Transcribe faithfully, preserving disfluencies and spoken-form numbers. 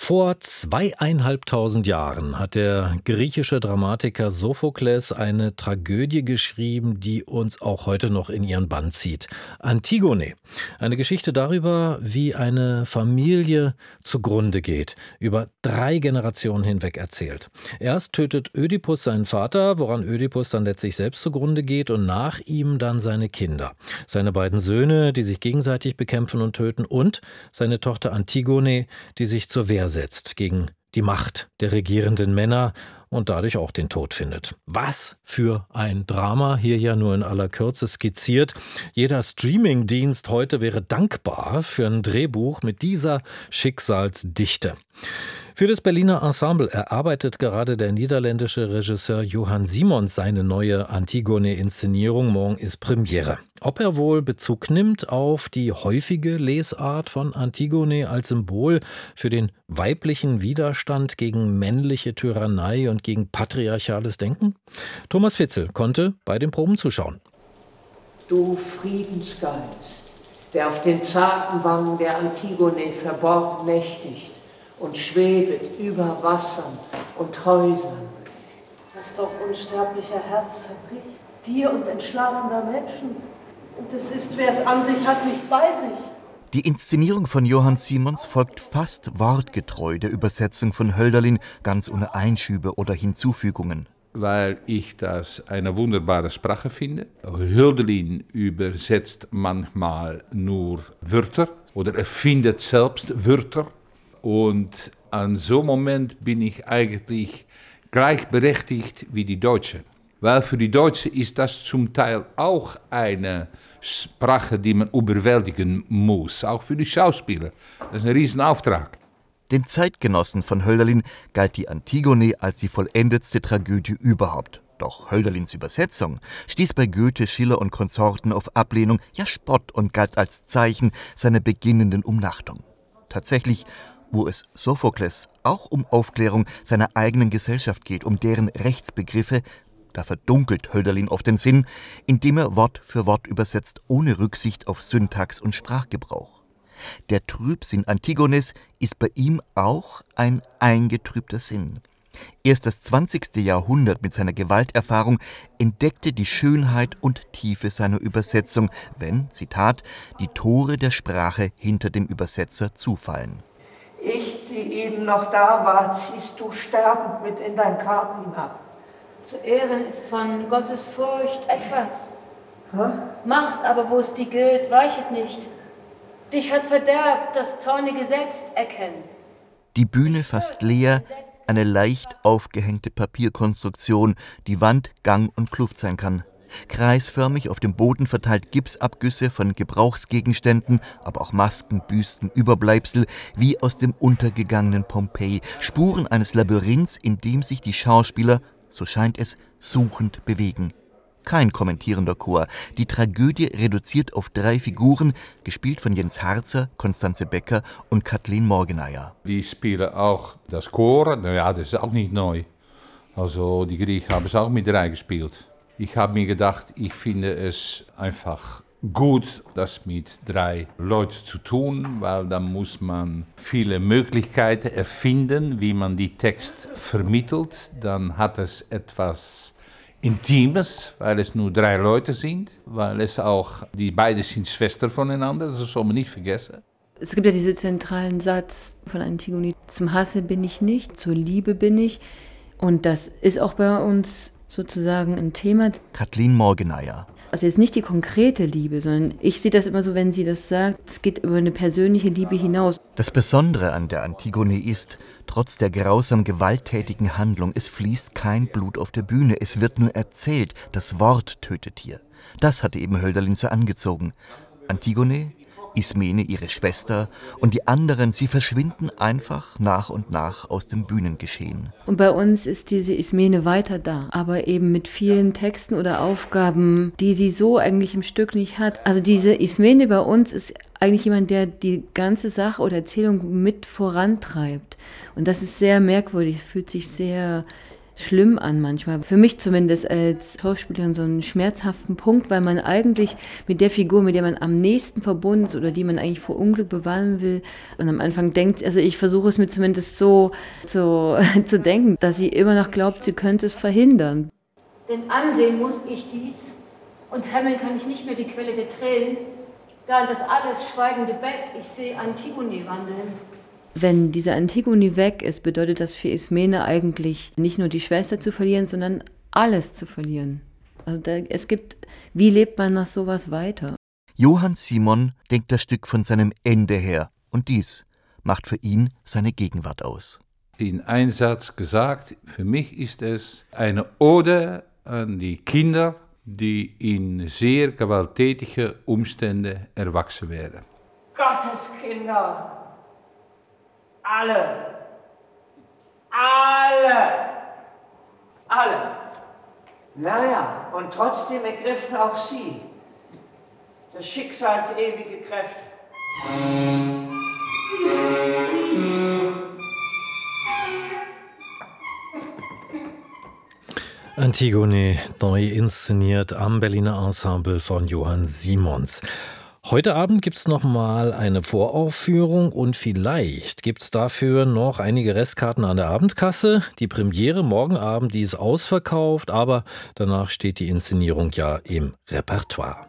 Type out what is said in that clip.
Vor zweieinhalbtausend Jahren hat der griechische Dramatiker Sophokles eine Tragödie geschrieben, die uns auch heute noch in ihren Bann zieht. Antigone. Eine Geschichte darüber, wie eine Familie zugrunde geht, über drei Generationen hinweg erzählt. Erst tötet Ödipus seinen Vater, woran Ödipus dann letztlich selbst zugrunde geht, und nach ihm dann seine Kinder. Seine beiden Söhne, die sich gegenseitig bekämpfen und töten, und seine Tochter Antigone, die sich zur Wehr setzt gegen die Macht der regierenden Männer und dadurch auch den Tod findet. Was für ein Drama, hier ja nur in aller Kürze skizziert. Jeder Streamingdienst heute wäre dankbar für ein Drehbuch mit dieser Schicksalsdichte. Für das Berliner Ensemble erarbeitet gerade der niederländische Regisseur Johan Simons seine neue Antigone-Inszenierung. Morgen ist Premiere. Ob er wohl Bezug nimmt auf die häufige Lesart von Antigone als Symbol für den weiblichen Widerstand gegen männliche Tyrannei und gegen patriarchales Denken? Thomas Fitzel konnte bei den Proben zuschauen. Du Friedensgeist, der auf den zarten Wangen der Antigone verborgen mächtigt und schwebet über Wassern und Häusern. Was doch unsterblicher Herz zerbricht, dir und entschlafener Menschen. Und es ist, wer es an sich hat, nicht bei sich. Die Inszenierung von Johan Simons folgt fast wortgetreu der Übersetzung von Hölderlin, ganz ohne Einschübe oder Hinzufügungen. Weil ich das eine wunderbare Sprache finde. Hölderlin übersetzt manchmal nur Wörter oder erfindet selbst Wörter. Und an so einem Moment bin ich eigentlich gleichberechtigt wie die Deutsche. Weil für die Deutsche ist das zum Teil auch eine Sprache, die man überwältigen muss, auch für die Schauspieler. Das ist ein Riesenauftrag. Den Zeitgenossen von Hölderlin galt die Antigone als die vollendetste Tragödie überhaupt. Doch Hölderlins Übersetzung stieß bei Goethe, Schiller und Konsorten auf Ablehnung, ja Spott, und galt als Zeichen seiner beginnenden Umnachtung. Tatsächlich, wo es Sophokles auch um Aufklärung seiner eigenen Gesellschaft geht, um deren Rechtsbegriffe, da verdunkelt Hölderlin oft den Sinn, indem er Wort für Wort übersetzt, ohne Rücksicht auf Syntax und Sprachgebrauch. Der Trübsinn Antigones ist bei ihm auch ein eingetrübter Sinn. Erst das zwanzigste Jahrhundert mit seiner Gewalterfahrung entdeckte die Schönheit und Tiefe seiner Übersetzung, wenn, Zitat, die Tore der Sprache hinter dem Übersetzer zufallen. Ich, die eben noch da war, ziehst du sterbend mit in dein Grab hinab. Zu Ehren ist von Gottes Furcht etwas. Hä? Macht aber, wo es die gilt, weichet nicht. Dich hat verderbt das zornige Selbst erkennen. Die Bühne fast leer, eine leicht aufgehängte Papierkonstruktion, die Wand Gang und Kluft sein kann. Kreisförmig auf dem Boden verteilt Gipsabgüsse von Gebrauchsgegenständen, aber auch Masken, Büsten, Überbleibsel, wie aus dem untergegangenen Pompeji. Spuren eines Labyrinths, in dem sich die Schauspieler, so scheint es, suchend bewegen. Kein kommentierender Chor. Die Tragödie reduziert auf drei Figuren, gespielt von Jens Harzer, Constanze Becker und Kathleen Morgeneier. Die spielen auch das Chor, naja, das ist auch nicht neu. Also die Griechen haben es auch mit drei gespielt. Ich habe mir gedacht, ich finde es einfach gut, das mit drei Leuten zu tun, weil dann muss man viele Möglichkeiten erfinden, wie man die Text vermittelt. Dann hat es etwas Intimes, weil es nur drei Leute sind, weil es auch, die beiden sind Schwestern voneinander, das soll man nicht vergessen. Es gibt ja diesen zentralen Satz von Antigone: Zum Hasse bin ich nicht, zur Liebe bin ich. Und das ist auch bei uns sozusagen ein Thema. Kathleen Morgeneier. Also jetzt nicht die konkrete Liebe, sondern ich sehe das immer so, wenn sie das sagt, es geht über eine persönliche Liebe hinaus. Das Besondere an der Antigone ist, trotz der grausam gewalttätigen Handlung, es fließt kein Blut auf der Bühne, es wird nur erzählt, das Wort tötet hier. Das hatte eben Hölderlin so angezogen. Antigone, Ismene, ihre Schwester, und die anderen, sie verschwinden einfach nach und nach aus dem Bühnengeschehen. Und bei uns ist diese Ismene weiter da, aber eben mit vielen Texten oder Aufgaben, die sie so eigentlich im Stück nicht hat. Also diese Ismene bei uns ist eigentlich jemand, der die ganze Sache oder Erzählung mit vorantreibt. Und das ist sehr merkwürdig, fühlt sich sehr schlimm an manchmal. Für mich zumindest als Schauspielerin so einen schmerzhaften Punkt, weil man eigentlich mit der Figur, mit der man am nächsten verbunden ist oder die man eigentlich vor Unglück bewahren will und am Anfang denkt, also ich versuche es mir zumindest so zu, zu denken, dass sie immer noch glaubt, sie könnte es verhindern. Denn ansehen muss ich dies und hemmeln kann ich nicht mehr die Quelle der Tränen, da in das alles schweigende Bett ich sehe Antigone wandeln. Wenn diese Antigone weg ist, bedeutet das für Ismene eigentlich nicht nur die Schwester zu verlieren, sondern alles zu verlieren. Also da, es gibt, wie lebt man nach sowas weiter? Johann Simon denkt das Stück von seinem Ende her und dies macht für ihn seine Gegenwart aus. In einem Satz gesagt, für mich ist es eine Ode an die Kinder, die in sehr gewalttätigen Umständen erwachsen werden. Gottes Kinder! Alle! Alle! Alle! Naja, und trotzdem ergriffen auch sie das Schicksals ewige Kräfte. Antigone, neu inszeniert am Berliner Ensemble von Johann Simons. Heute Abend gibt es noch mal eine Voraufführung und vielleicht gibt es dafür noch einige Restkarten an der Abendkasse. Die Premiere morgen Abend, die ist ausverkauft, aber danach steht die Inszenierung ja im Repertoire.